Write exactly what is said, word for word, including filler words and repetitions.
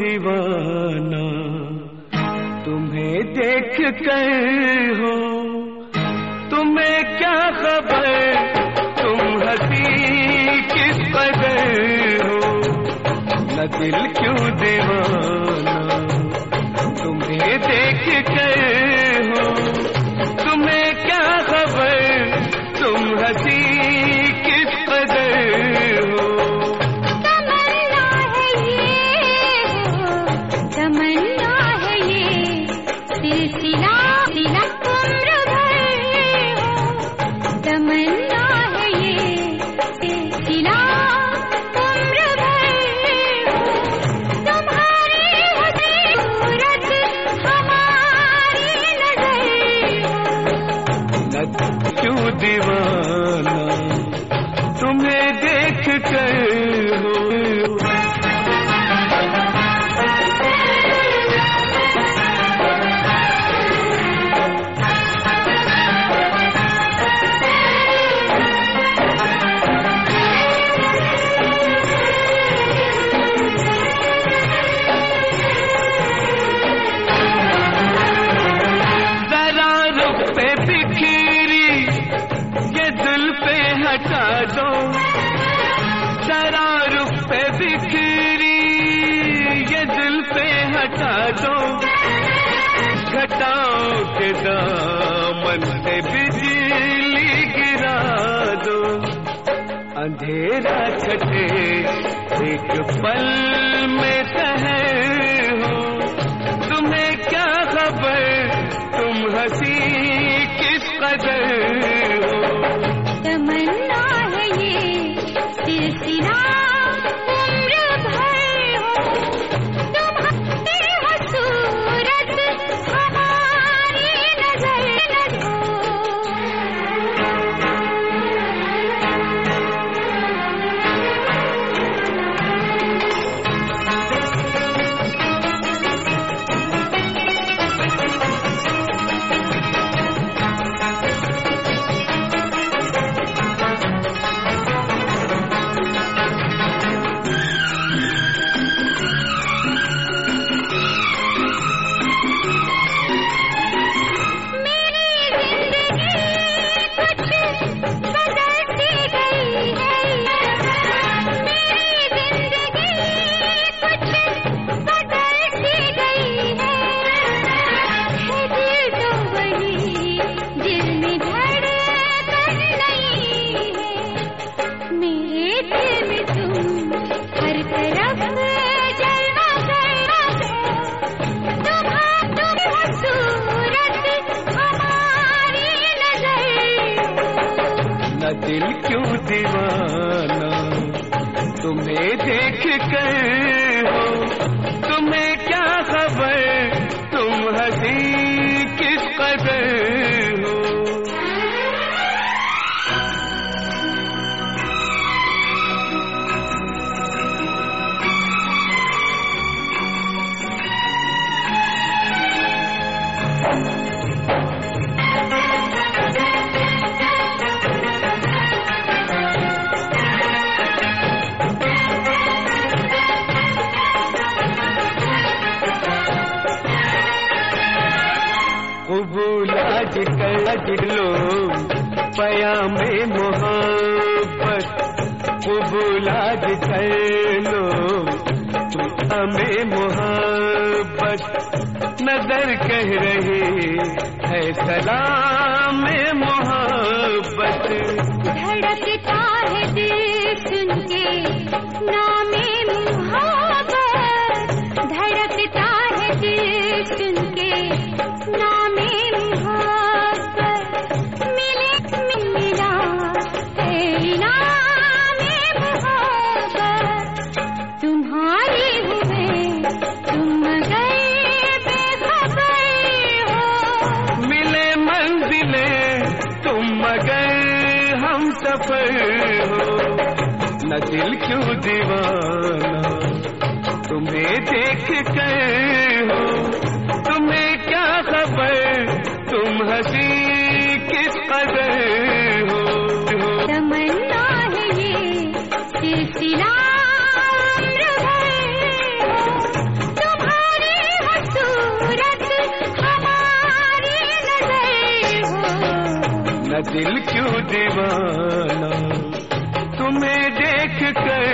दीवाना तुम्हें देख कर हो, तुम्हें क्या खबर तुम हंसी किस कदर हो, न दिल क्यों दीवाना तुम्हें देख कर हो, तुम्हें क्या खबर तुम हंसी किस कदर हो। तमन्ना है ये हो, तमन्ना है ये सिलसिला सिला उम्र भर हो, तमन्ना है ये सिलसिला उम्र भर हो। तुम्हारी हंसी सूरत हमारी नजर हो, क्यों दीवाना तुम्हें देख कर हो। जरा रुख पे बिखरी ये जुल्फे हटा दो, जरा रुख पे बिखरी ये जुल्फे हटा दो, घटाओं के दामन से बिजली गिरा दो, अंधेरा छटे एक पल में ठहर हो, तुम्हें क्या खबर तुम हंसी किस कदर हो। तमन्ना है ये सिलसिला उम्र भर हो, तुम्हारी हर सूरत हमारी नजर हो। दिल क्यों दीवाना तुम्हें देख कर हो, तुम्हें क्या खबर तुम हंसी किस कदर हो। कबूल आज कर लो पयामे मोहब्बत, कबूल आज कर लो हमें मोहब्बत, नजर कह रही है सलाम मोहब्बत। धड़कता है दिल सुन के नामे मोहब्बत, धड़कता है दिल सुन के नामे मोहब्बत, मिले मिला है नामे मोहब्बत, तुम्हारी हुए तुम मगर बेखबर हो, मिले मंजिले तुम मगर हम सफर हो, न दिल क्यों दीवाना तुम्हें देख कर हो, तुम्हें क्या खबर तुम हंसी किस कदर हो। तमन्ना है ये सिलसिला उम्र भर हो, दिल क्यों दीवाना, तुम्हें देख कर